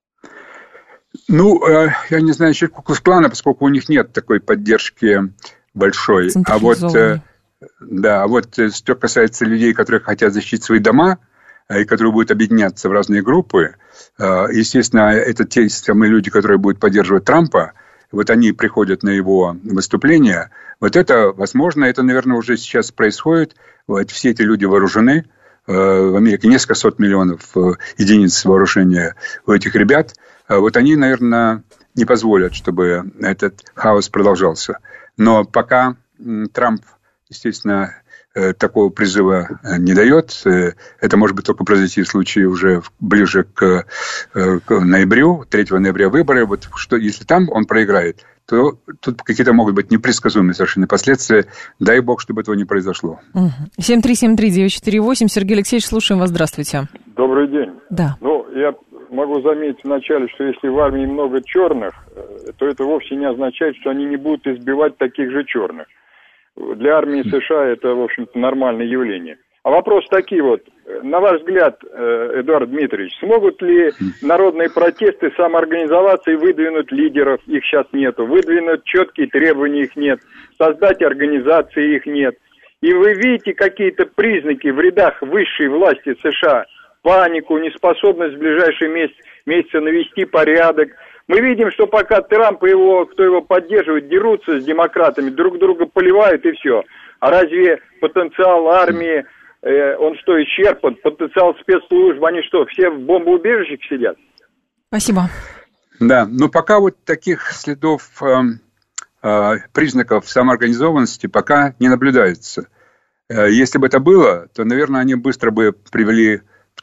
Ну, я не знаю насчет Ку-клукс-клана, поскольку у них нет такой поддержки большой. А вот, да, а вот что касается людей, которые хотят защитить свои дома, и которые будут объединяться в разные группы, естественно, это те самые люди, которые будут поддерживать Трампа. Вот они приходят на его выступление. Вот это, возможно, это, наверное, уже сейчас происходит. Вот все эти люди вооружены. В Америке несколько сот миллионов единиц вооружения у этих ребят. Вот они, наверное, не позволят, чтобы этот хаос продолжался. Но пока Трамп, естественно, такого призыва не дает. Это может быть только произойти в случае уже ближе к, к ноябрю, третьего ноября выборы. Вот что, если там он проиграет, то тут какие-то могут быть непредсказуемые совершенно последствия. Дай бог, чтобы этого не произошло. семь три семь три девять четыре восемь. Сергей Алексеевич, слушаем вас. Здравствуйте. Добрый день. Да. Ну, я могу заметить вначале, что если в армии много черных, то это вовсе не означает, что они не будут избивать таких же черных. Для армии США это, в общем-то, нормальное явление. А вопрос такие вот. На ваш взгляд, Эдуард Дмитриевич, смогут ли народные протесты самоорганизоваться и выдвинуть лидеров, их сейчас нету, выдвинуть четкие требования, их нет, создать организации, их нет. И вы видите какие-то признаки в рядах высшей власти США, панику, неспособность в ближайшие месяцы, месяцы навести порядок. Мы видим, что пока Трамп и его, кто его поддерживает, дерутся с демократами, друг друга поливают и все. А разве потенциал армии, э, он что, исчерпан? Потенциал спецслужб, они что, все в бомбоубежищах сидят? Спасибо. Да, но пока вот таких следов, э, э, признаков самоорганизованности пока не наблюдается. Э, если бы это было, то, наверное, они быстро бы привели в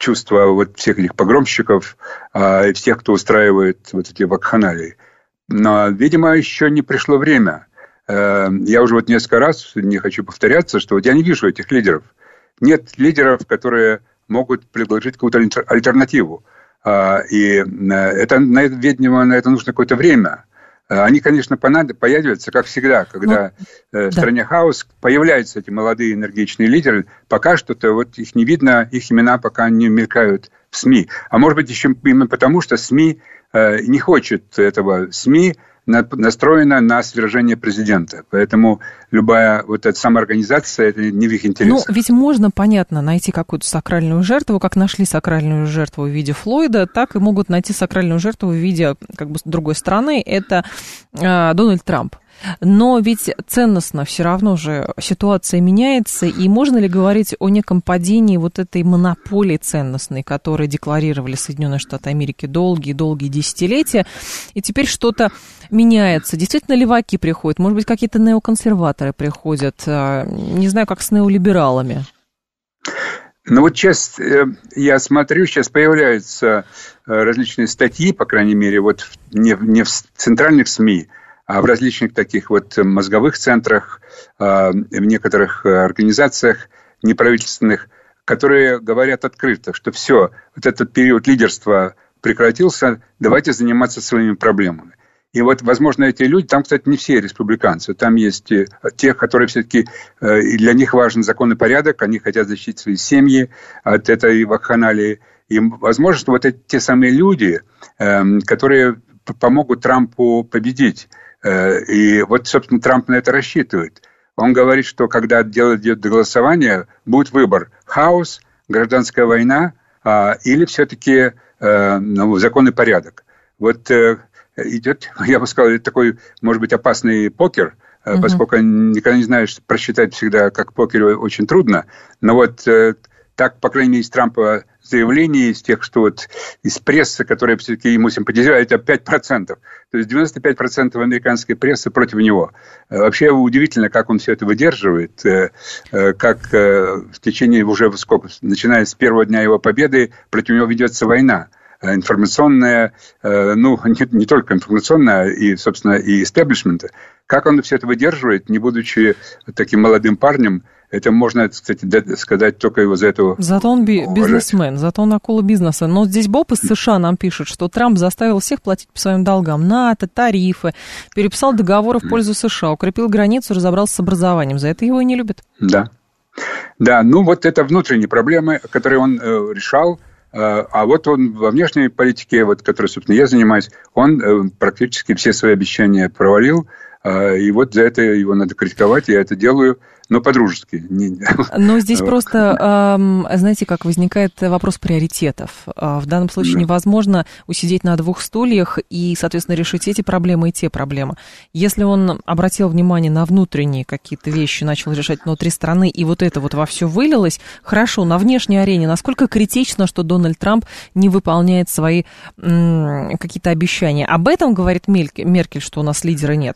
чувства вот всех этих погромщиков и всех, кто устраивает вот эти вакханалии. Но, видимо, еще не пришло время. Я уже вот несколько раз, не хочу повторяться, что вот я не вижу этих лидеров. Нет лидеров, которые могут предложить какую-то альтернативу. И это, видимо, на это нужно какое-то время. Они, конечно, появятся, как всегда, когда ну, в стране да. хаос, появляются эти молодые энергичные лидеры. Пока что-то вот их не видно, их имена пока не мелькают в СМИ. А может быть, еще именно потому, что СМИ не хочет этого. СМИ настроена на свержение президента. Поэтому любая вот эта самоорганизация, это не в их интересах. Ну, ведь можно, понятно, найти какую-то сакральную жертву, как нашли сакральную жертву в виде Флойда, так и могут найти сакральную жертву в виде как бы другой страны. Это э, Дональд Трамп. Но ведь ценностно все равно же ситуация меняется, и можно ли говорить о неком падении вот этой монополии ценностной, которую декларировали Соединенные Штаты Америки долгие-долгие десятилетия, и теперь что-то меняется? Действительно, леваки приходят, может быть, какие-то неоконсерваторы приходят, не знаю, как с неолибералами. Ну вот сейчас я смотрю, сейчас появляются различные статьи, по крайней мере, вот не, не в центральных СМИ, а в различных таких вот мозговых центрах, в некоторых организациях неправительственных, которые говорят открыто, что все, вот этот период лидерства прекратился, давайте заниматься своими проблемами. И вот, возможно, эти люди, там, кстати, не все республиканцы, там есть те, которые все-таки, для них важен закон и порядок, они хотят защитить свои семьи от этой вакханалии. И, возможно, что вот эти те самые люди, которые помогут Трампу победить. И вот, собственно, Трамп на это рассчитывает. Он говорит, что когда дело идет до голосования, будет выбор: хаос, гражданская война или все-таки ну, закон и порядок. Вот идет, я бы сказал, такой, может быть, опасный покер, uh-huh. поскольку никогда не знаешь, просчитать всегда, как покер, очень трудно. Но вот так, по крайней мере, из Трампа заявлений, из тех, что вот из прессы, которая все-таки ему симпатизирует, это пять процентов. То есть девяносто пять процентов американской прессы против него. Вообще удивительно, как он все это выдерживает, как в течение уже, сколько, начиная с первого дня его победы, против него ведется война. Информационная, ну, не, не только информационная, и, собственно, и истеблишмента. Как он все это выдерживает, не будучи таким молодым парнем, это можно, кстати, сказать только его за эту... Зато он би- бизнесмен, зато он акула бизнеса. Но здесь Боб из США нам пишет, что Трамп заставил всех платить по своим долгам. НАТО, тарифы, переписал договоры в пользу США, укрепил границу, разобрался с образованием. За это его и не любят. Да. Да, ну вот это внутренние проблемы, которые он э, решал. А вот он во внешней политике, вот, которой, собственно, я занимаюсь, он практически все свои обещания провалил. И вот за это его надо критиковать, я это делаю, но по-дружески. Но здесь просто, знаете, как возникает вопрос приоритетов. В данном случае да. невозможно усидеть на двух стульях и, соответственно, решить эти проблемы и те проблемы. Если он обратил внимание на внутренние какие-то вещи, начал решать внутри страны, и вот это вот во все вылилось, хорошо, на внешней арене насколько критично, что Дональд Трамп не выполняет свои м- какие-то обещания? Об этом говорит Меркель, что у нас лидера нет.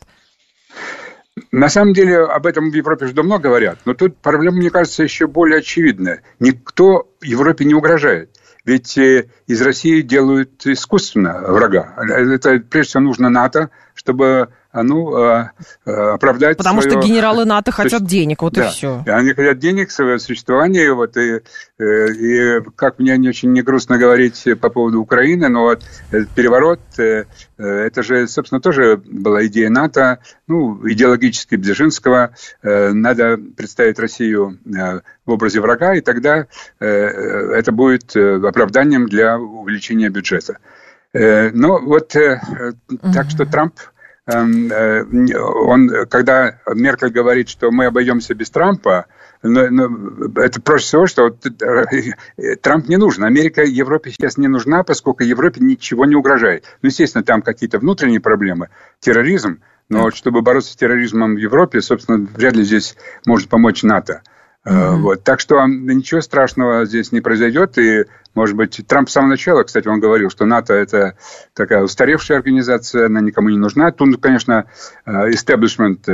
На самом деле, об этом в Европе уже давно говорят, но тут проблема, мне кажется, еще более очевидная. Никто Европе не угрожает. Ведь из России делают искусственно врага. Это, прежде всего, нужно НАТО, чтобы ну, оправдать Потому свое... что генералы НАТО хотят есть, денег, вот да, и все. Они хотят денег, свое существование. Вот, и, и как мне не очень не грустно говорить по поводу Украины, но вот этот переворот, это же, собственно, тоже была идея НАТО, ну, идеологически Бзежинского. Надо представить Россию в образе врага, и тогда это будет оправданием для увеличения бюджета. Ну, вот угу. так что Трамп... Он, когда Меркель говорит, что мы обойдемся без Трампа, но, но это проще всего, что вот, Трамп не нужен. Америка Европе сейчас не нужна, поскольку Европе ничего не угрожает. Ну, естественно, там какие-то внутренние проблемы, терроризм, но вот, чтобы бороться с терроризмом в Европе, собственно, вряд ли здесь может помочь НАТО. Mm-hmm. Вот. Так что ничего страшного здесь не произойдет. И, может быть, Трамп с самого начала, кстати, он говорил, что НАТО – это такая устаревшая организация, она никому не нужна. Тут, конечно, истеблишмент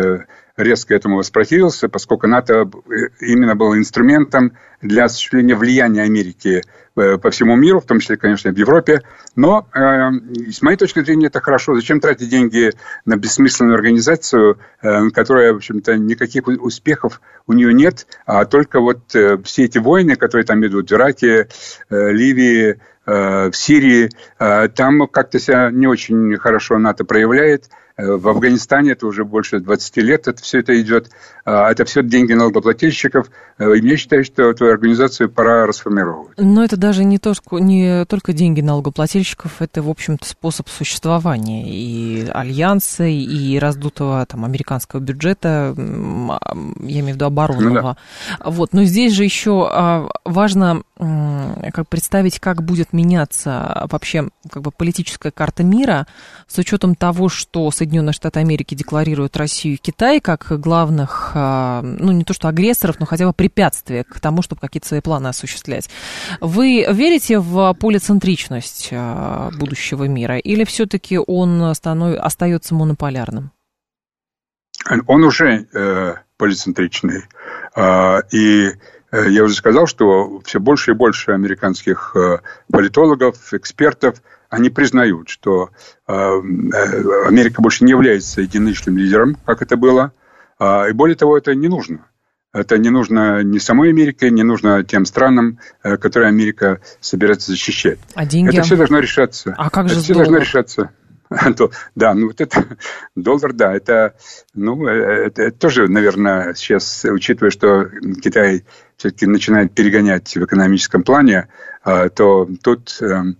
резко этому воспротивился, поскольку НАТО именно был инструментом для осуществления влияния Америки по всему миру, в том числе, конечно, в Европе. Но, с моей точки зрения, это хорошо. Зачем тратить деньги на бессмысленную организацию, которая, в общем-то, никаких успехов у нее нет, а только вот все эти войны, которые там идут в Ираке, Ливии, в Сирии, там как-то себя не очень хорошо НАТО проявляет. В Афганистане это уже больше двадцати лет, это все это идет. Это все деньги налогоплательщиков. И я считаю, что эту организацию пора расформировать. Но это даже не, то, не только деньги налогоплательщиков, это, в общем-то, способ существования и альянса, и раздутого там, американского бюджета, я имею в виду оборонного. Ну, да. Вот. Но здесь же еще важно как представить, как будет меняться вообще как бы, политическая карта мира с учетом того, что Соединенные Штаты Америки декларируют Россию и Китай как главных, ну, не то что агрессоров, но хотя бы препятствия к тому, чтобы какие-то свои планы осуществлять. Вы верите в полицентричность будущего мира или все-таки он станов... остается монополярным? Он уже э, полицентричный. Э, и я уже сказал, что все больше и больше американских политологов, экспертов, они признают, что Америка больше не является единоличным лидером, как это было. И более того, это не нужно. Это не нужно ни самой Америке, не нужно тем странам, которые Америка собирается защищать. А деньги? Это все должно решаться. А как же это с все долларом? должно решаться. Да, ну вот это доллар, да, это, ну, это, это тоже, наверное, сейчас, учитывая, что Китай все-таки начинает перегонять в экономическом плане, то тут,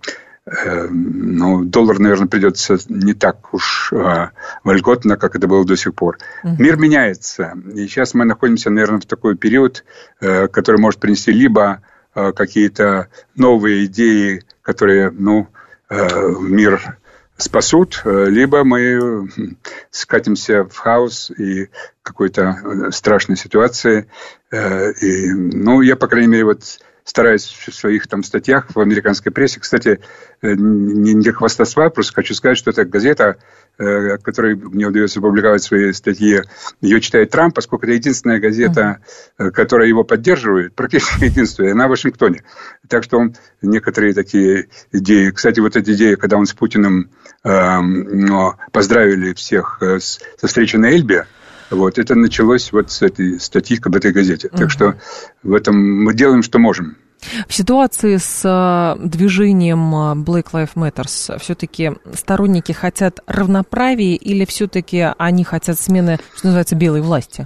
ну, доллар, наверное, придется не так уж вольготно, как это было до сих пор. Mm-hmm. Мир меняется, и сейчас мы находимся, наверное, в такой период, который может принести либо какие-то новые идеи, которые, ну, мир спасут, либо мы скатимся в хаос и какой-то страшной ситуации. И, ну, я, по крайней мере, вот стараюсь в своих там статьях в американской прессе, кстати, не для хвастовства, просто хочу сказать, что это газета, которой мне удается публиковать свои статьи, ее читает Трамп, поскольку это единственная газета, uh-huh. которая его поддерживает, практически единственная, она в Вашингтоне. Так что он некоторые такие идеи, кстати, вот эти идеи, когда он с Путиным э, поздравили всех с, со встречи на Эльбе, вот, это началось вот с этой статьи в этой газете. Uh-huh. Так что в этом мы делаем, что можем. В ситуации с движением Black Lives Matter все-таки сторонники хотят равноправия или все-таки они хотят смены, что называется, белой власти?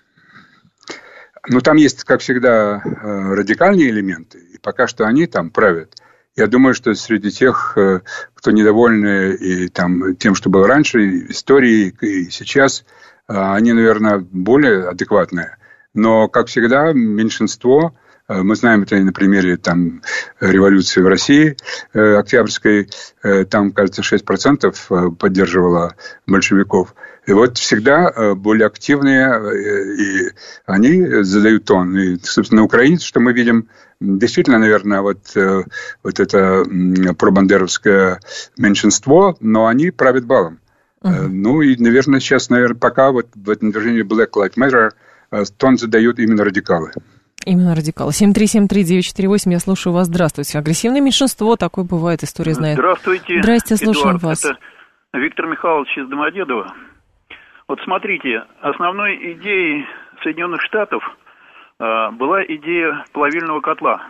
Ну, там есть, как всегда, радикальные элементы, и пока что они там правят. Я думаю, что среди тех, кто недовольны и там, тем, что было раньше, и истории, и сейчас, они, наверное, более адекватные. Но, как всегда, меньшинство... Мы знаем это на примере там, революции в России, э, Октябрьской. Э, там, кажется, шесть процентов поддерживало большевиков. И вот всегда э, более активные, э, и они задают тон. И, собственно, украинцы, что мы видим, действительно, наверное, вот, э, вот это э, пробандеровское меньшинство, но они правят балом. Uh-huh. Э, ну, и, наверное, сейчас, наверное, пока вот в этом движении Black Lives Matter э, тон задают именно радикалы. Именно радикалы. семь три семь три девять четыре восемь, я слушаю вас. Здравствуйте. Агрессивное меньшинство, такое бывает, история знает. Здравствуйте. Здрасте, слушаем Эдуард, вас. Это Виктор Михайлович из Домодедово. Вот смотрите, основной идеей Соединенных Штатов э, была идея плавильного котла.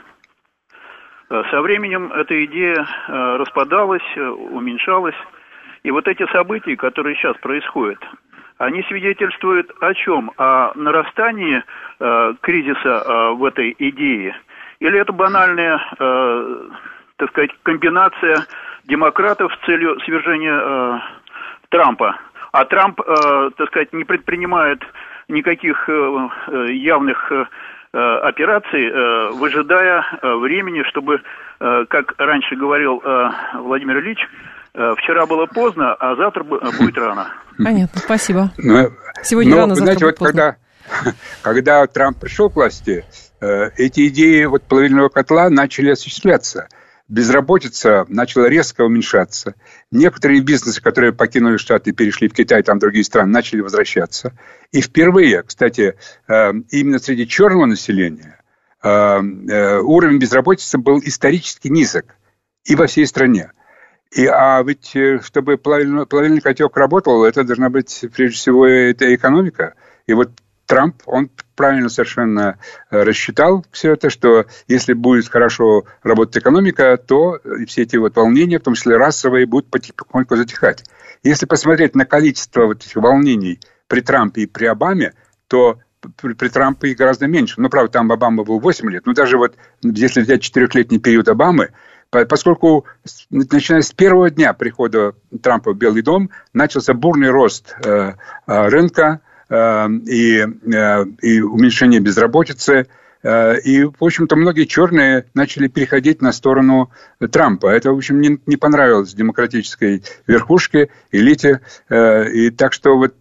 Э, со временем эта идея э, распадалась, э, уменьшалась. И вот эти события, которые сейчас происходят, они свидетельствуют о чем? О нарастании э, кризиса э, в этой идее? Или это банальная, э, так сказать, комбинация демократов с целью свержения э, Трампа? А Трамп, э, так сказать, не предпринимает никаких э, явных э, операций, э, выжидая э, времени, чтобы, э, как раньше говорил э, Владимир Ильич, вчера было поздно, а завтра будет рано. Понятно, спасибо. Но, Сегодня но, рано, завтра знаете, будет вот поздно. Когда, когда Трамп пришел к власти, эти идеи вот плавильного котла начали осуществляться. безработица начала резко уменьшаться. Некоторые бизнесы, которые покинули Штаты и перешли в Китай, там другие страны, начали возвращаться. И впервые, кстати, именно среди черного населения уровень безработицы был исторически низок и во всей стране. И, а ведь, чтобы плавильный, плавильный котелок работал, это должна быть, прежде всего, это экономика. И вот Трамп, он правильно совершенно рассчитал все это, что если будет хорошо работать экономика, то все эти вот волнения, в том числе расовые, будут потихоньку затихать. Если посмотреть на количество вот этих волнений при Трампе и при Обаме, то при, при Трампе их гораздо меньше. Ну, правда, там Обама был восемь лет. Но даже вот если взять четырехлетний период Обамы, поскольку, начиная с первого дня прихода Трампа в Белый дом, начался бурный рост э, рынка, И, и уменьшение безработицы. И, в общем-то, многие черные начали переходить на сторону Трампа. Это, в общем, не, не понравилось демократической верхушке, элите. И так что вот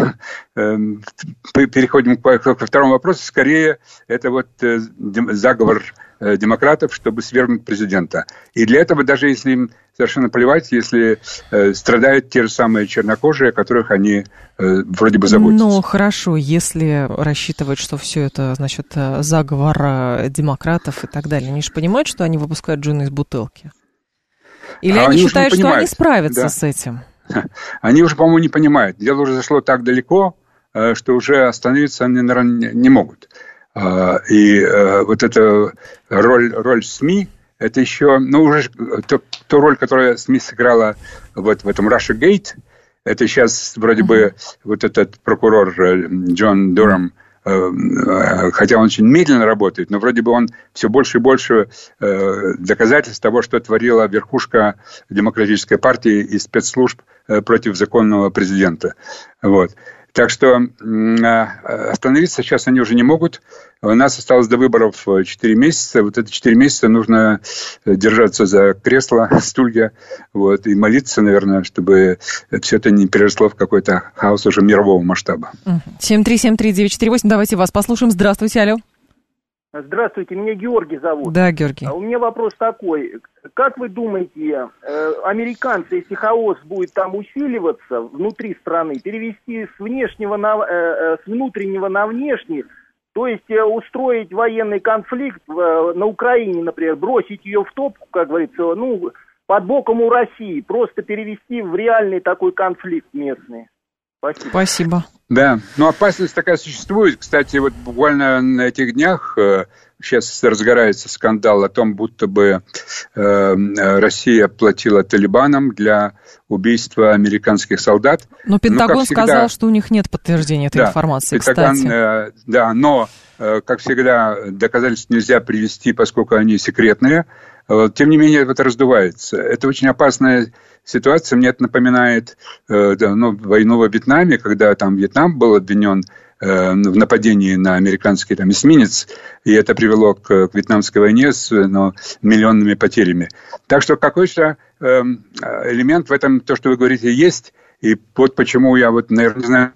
переходим ко второму вопросу. Скорее, это вот заговор демократов, чтобы свергнуть президента. И для этого, даже если им совершенно плевать, если э, страдают те же самые чернокожие, о которых они э, вроде бы заботятся. Ну, хорошо, если рассчитывать, что все это, значит, заговор демократов и так далее, они же понимают, что они выпускают джина из бутылки? Или а они, они считают, что они справятся, да, с этим? Они уже, по-моему, не понимают. Дело уже зашло так далеко, что уже остановиться они, наверное, не могут. И вот эта роль, роль СМИ, это еще, ну, уже то, ту роль, которую СМИ сыграла вот в этом Russiagate, это сейчас вроде uh-huh. бы вот этот прокурор Джон Дурам, хотя он очень медленно работает, но вроде бы он все больше и больше доказательств того, что творила верхушка демократической партии и спецслужб против законного президента. Вот. Так что остановиться сейчас они уже не могут. У нас осталось до выборов четыре месяца. Вот эти четыре месяца нужно держаться за кресло, стулья, вот, и молиться, наверное, чтобы все это не переросло в какой-то хаос уже мирового масштаба. семь три семь три девять четыре восемь. Давайте вас послушаем. Здравствуйте, алло. Здравствуйте, меня Георгий зовут. Да, Георгий. У меня вопрос такой. Как вы думаете, американцы, если хаос будет там усиливаться внутри страны, перевести с внешнего на, с внутреннего на внешний, то есть устроить военный конфликт на Украине, например, бросить ее в топку, как говорится, ну, под боком у России, просто перевести в реальный такой конфликт местный? Спасибо. Спасибо. Да, но опасность такая существует. Кстати, вот буквально на этих днях э, сейчас разгорается скандал о том, будто бы э, Россия платила талибанам для убийства американских солдат. Но Пентагон ну, всегда, сказал, что у них нет подтверждения этой да, информации, Пентагон, кстати. Э, да, но, э, как всегда, доказательств нельзя привести, поскольку они секретные. Э, тем не менее, это раздувается. Это очень опасная ситуация. Мне это напоминает э, ну, войну во Вьетнаме, когда там Вьетнам был обвинен э, в нападении на американский там, эсминец, и это привело к, к Вьетнамской войне с ну, миллионными потерями. Так что какой-то э, элемент в этом, то, что вы говорите, есть. И вот почему я, вот, наверное, не знаю,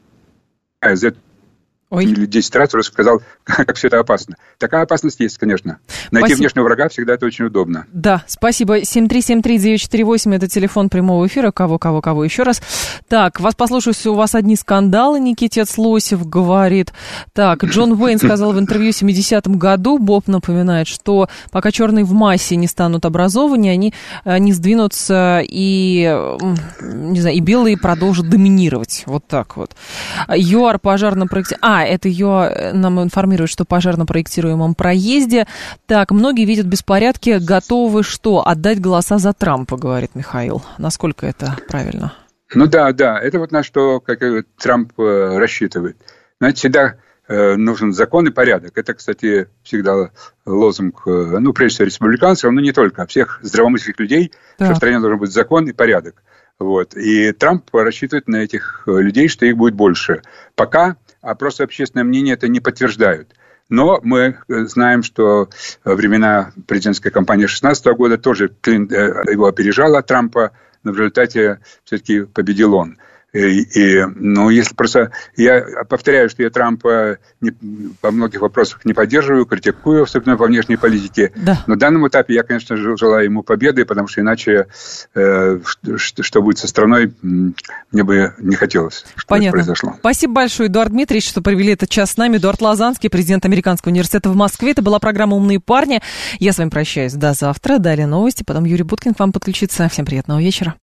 за это Ой. или десять раз уже сказал, как все это опасно. Такая опасность есть, конечно. Найти спасибо. Внешнего врага всегда это очень удобно. Да, спасибо. семь три семь три девять четыре восемь это телефон прямого эфира. Кого, кого, кого еще раз. Так, вас послушаюсь, у вас одни скандалы, Никитец Лосев говорит. Так, Джон Уэйн сказал в интервью в семидесятом году, Боб напоминает, что пока черные в массе не станут образованнее, они не сдвинутся и, не знаю, и белые продолжат доминировать. Вот так вот. ЮАР пожарно проектировал... А, это ее нам информирует, что пожар на проектируемом проезде. Так, многие видят беспорядки, готовы что? Отдать голоса за Трампа, говорит Михаил. Насколько это правильно? Ну да, да. Это вот на что как Трамп э, рассчитывает. Знаете, всегда э, нужен закон и порядок. Это, кстати, всегда лозунг, э, ну, прежде всего, республиканцев, но не только, а всех здравомыслящих людей, да. Что в стране должен быть закон и порядок. Вот. И Трамп рассчитывает на этих людей, что их будет больше. Пока опрос общественного мнения это не подтверждают. Но мы знаем, что во времена президентской кампании шестнадцатого года тоже Клин, его опережала Трампа, но в результате все-таки победил он. И, и, ну, если просто... Я повторяю, что я Трампа не, по многих вопросах не поддерживаю, критикую, особенно по внешней политике. Да. На данном этапе я, конечно, желаю ему победы, потому что иначе э, что, что будет со страной, мне бы не хотелось, чтобы Понятно. это произошло. Спасибо большое, Эдуард Дмитриевич, что провели этот час с нами. Эдуард Лозанский, президент Американского университета в Москве. Это была программа «Умные парни». Я с вами прощаюсь до завтра. Далее новости, потом Юрий Буткин к вам подключится. Всем приятного вечера.